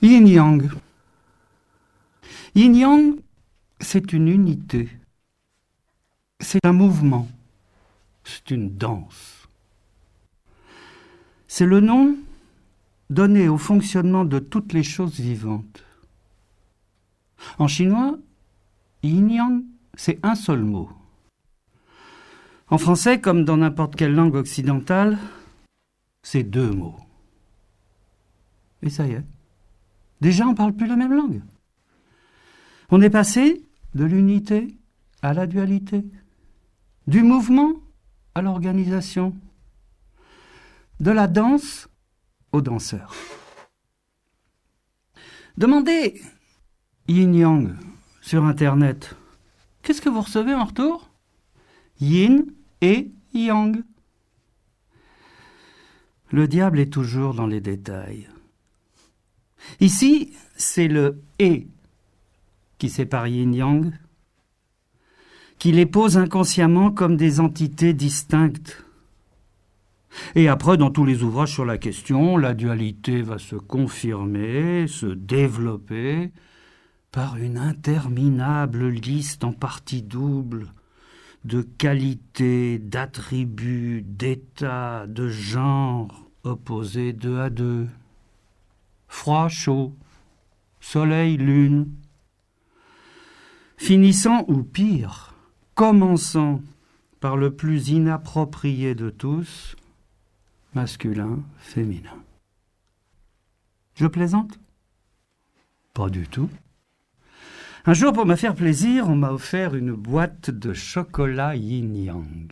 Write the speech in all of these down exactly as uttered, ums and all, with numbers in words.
Yin-yang. Yin-yang, c'est une unité. C'est un mouvement. C'est une danse. C'est le nom donné au fonctionnement de toutes les choses vivantes. En chinois, yin-yang, c'est un seul mot. En français, comme dans n'importe quelle langue occidentale, c'est deux mots. Et ça y est. Déjà, on ne parle plus la même langue. On est passé de l'unité à la dualité, du mouvement à l'organisation, de la danse aux danseurs. Demandez yin-yang sur Internet. Qu'est-ce que vous recevez en retour? Yin et yang. Le diable est toujours dans les détails. Ici, c'est le « et » qui sépare yin-yang, qui les pose inconsciemment comme des entités distinctes. Et après, dans tous les ouvrages sur la question, la dualité va se confirmer, se développer par une interminable liste en parties doubles de qualités, d'attributs, d'états, de genres opposés deux à deux. Froid, chaud, soleil, lune. Finissant, ou pire, commençant par le plus inapproprié de tous, masculin, féminin. Je plaisante? Pas du tout. Un jour, pour me faire plaisir, on m'a offert une boîte de chocolat yin-yang.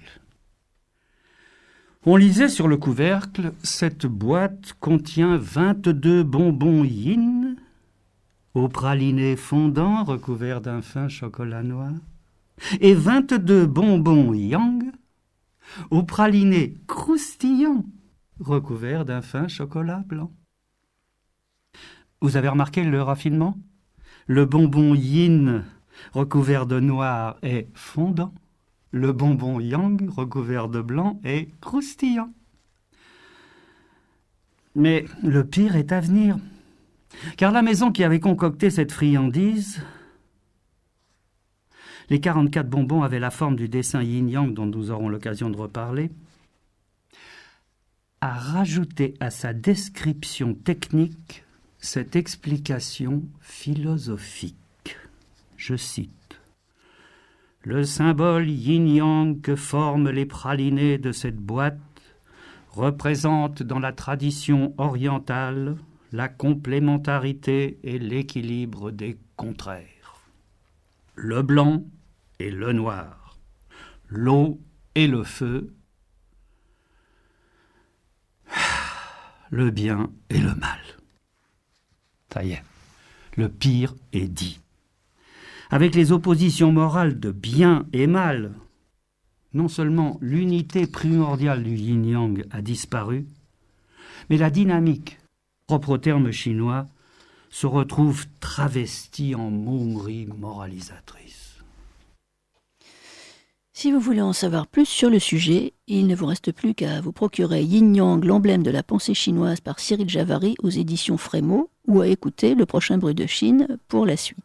On lisait sur le couvercle, cette boîte contient vingt-deux bonbons yin, au praliné fondant recouvert d'un fin chocolat noir, et vingt-deux bonbons yang, au praliné croustillant recouvert d'un fin chocolat blanc. Vous avez remarqué le raffinement? Le bonbon yin recouvert de noir est fondant. Le bonbon yang recouvert de blanc est croustillant. Mais le pire est à venir. Car la maison qui avait concocté cette friandise, les quarante-quatre bonbons avaient la forme du dessin yin-yang dont nous aurons l'occasion de reparler, a rajouté à sa description technique cette explication philosophique. Je cite. « Le symbole yin-yang que forment les pralinés de cette boîte représente dans la tradition orientale la complémentarité et l'équilibre des contraires. Le blanc et le noir, l'eau et le feu, le bien et le mal. » Ça y est, le pire est dit. Avec les oppositions morales de bien et mal, non seulement l'unité primordiale du yin-yang a disparu, mais la dynamique, propre au terme chinois, se retrouve travestie en momerie moralisatrice. Si vous voulez en savoir plus sur le sujet, il ne vous reste plus qu'à vous procurer Yin-Yang, l'emblème de la pensée chinoise par Cyril Javary aux éditions Frémaux, ou à écouter Le Prochain Bruit de Chine pour la suite.